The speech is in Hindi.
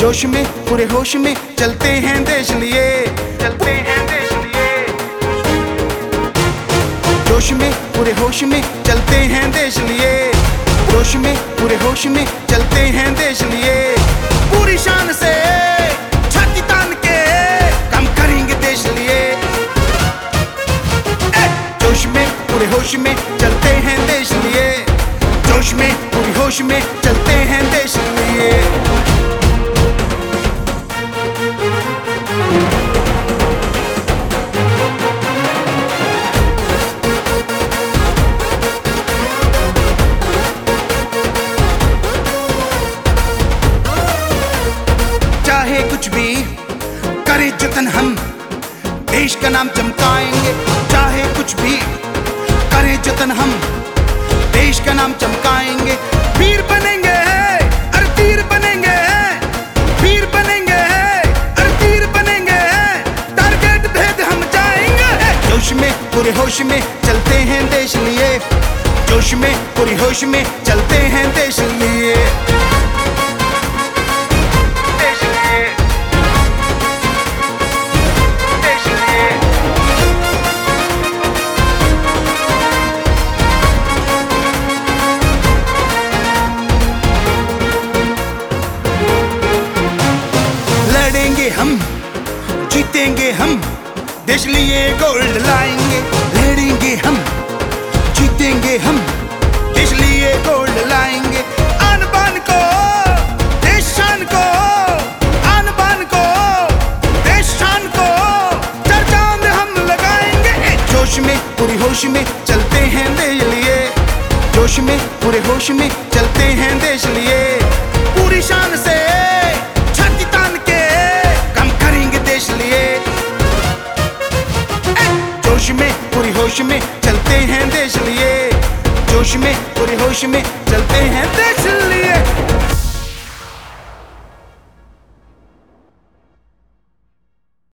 जोश में पूरे होश में चलते हैं देश लिए, चलते हैं देश लिए। जोश में पूरे होश में चलते हैं देश लिए, जोश में पूरे होश में चलते हैं देश लिए। पूरी शान से छाती तान के काम करेंगे देश लिए। जोश में पूरे होश में चलते हैं देश लिए, जोश में पूरी होश में चलते हैं देश लिए। चाहे कुछ भी करे जतन हम देश का नाम चमकाएंगे, चाहे कुछ भी करे जतन हम देश का नाम चमकाएंगे। वीर बनेंगे अरे तीर बनेंगे, वीर बनेंगे अरे तीर बनेंगे, टारगेट भेद हम जाएंगे। जोश में पूरे होश में चलते हैं देश लिए, जोश में पूरी होश में चलते हैं देश लिए। हम जीतेंगे, हम देश लिए गोल्ड लाएंगे। लड़ेंगे हम जीतेंगे, हम देश लिए गोल्ड लाएंगे। आन बान को देश शान को, आन बान को देश शान को, चांद हम लगाएंगे। जोश में पूरी होश में चलते हैं देश लिए, जोश में पूरे होश में चलते हैं देश लिए। पूरी शान से छाती तान के देश लिए। जोश में पूरी होश में चलते हैं देश लिए, जोश में पूरी होश में चलते हैं देश लिए।